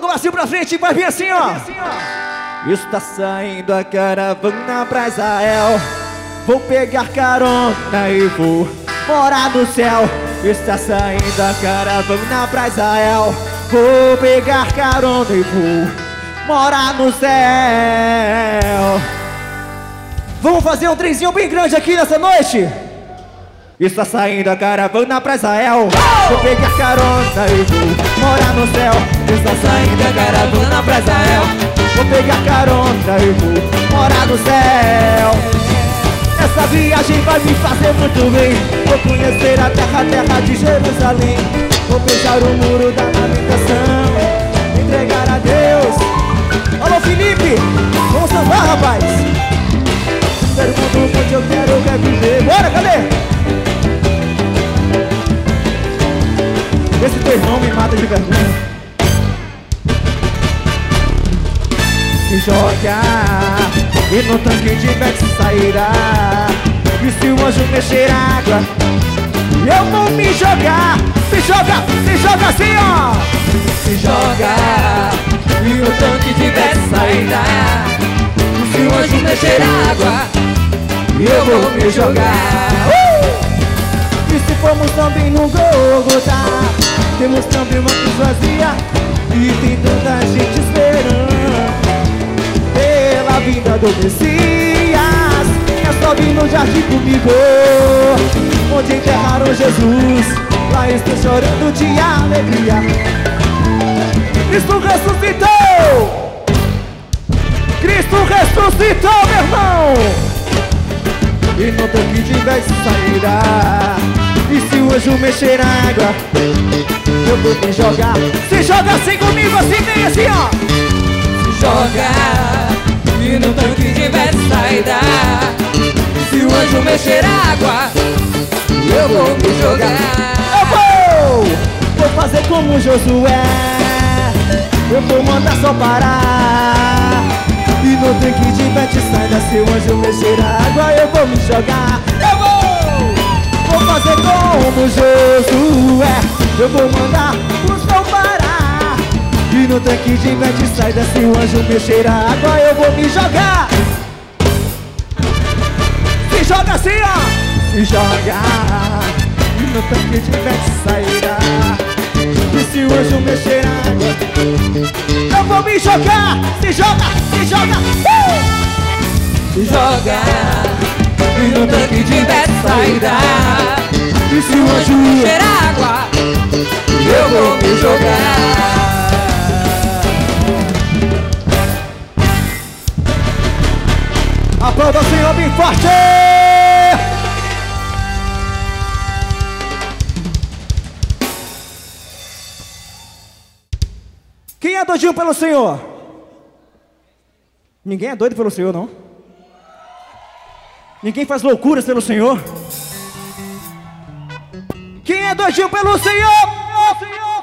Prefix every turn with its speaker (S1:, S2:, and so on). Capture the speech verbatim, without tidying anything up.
S1: Brasil pra frente, vai vir assim, ó. Está saindo a caravana pra Israel. Vou pegar carona e vou morar no céu. Está saindo a caravana pra Israel. Vou pegar carona e vou morar no céu. Vamos fazer um trenzinho bem grande aqui nessa noite. Está saindo a caravana pra Israel. Vou pegar carona e vou morar no céu. Está saindo a caravana pra Israel. Vou pegar carona e vou morar no céu. Essa viagem vai me fazer muito bem. Vou conhecer a terra, a terra de Jerusalém. Vou beijar o muro da lamentação, entregar a Deus. Alô Felipe, vamos sambar, rapaz. Pergunto onde eu quero quer viver. Bora, cadê? Esse teu irmão me mata de vergonha. Se joga e no tanque de Bex sairá. E se o anjo mexer água, eu vou me jogar. Se joga, se joga assim, ó.
S2: Se joga e no tanque de Bex sairá. E se o anjo mexer água, eu vou me jogar.
S1: uh! E se formos também no Gólgota, temos também uma cruz vazia e tem tanta gente esperando pela vinda do Messias. É só vir no jardim comigo, onde enterraram Jesus. Lá estou chorando de alegria. Cristo ressuscitou! Cristo ressuscitou, meu irmão! E no tanque de Bex sairá. E se o anjo mexer na água, eu vou me jogar. Se joga assim comigo, assim bem assim, ó.
S2: Se joga e no tanque de Bex sairá. E se o anjo mexer na água, eu vou me jogar.
S1: Eu vou! Vou fazer como Josué. Eu vou mandar só parar. E no tanque de Bex sairá. Se o anjo mexer na água, eu vou me jogar. Eu vou! Vou fazer como Josué. Eu vou mandar o sol parar. E no tanque de Bex sairá. Se o anjo mexer na água, eu vou me jogar. Se joga assim, ó. Se joga. E no tanque de Bex sairá. E se o anjo mexer na água, eu vou me jogar. Se joga, se joga. uh!
S2: Se joga e no tanque de Bex sairá. E se o anjo mexer água, eu vou me jogar.
S1: Aplauda o Senhor bem forte! Quem é doidinho pelo Senhor? Ninguém é doido pelo Senhor, não? Ninguém faz loucuras pelo Senhor? Quem é doidinho pelo Senhor? Senhor!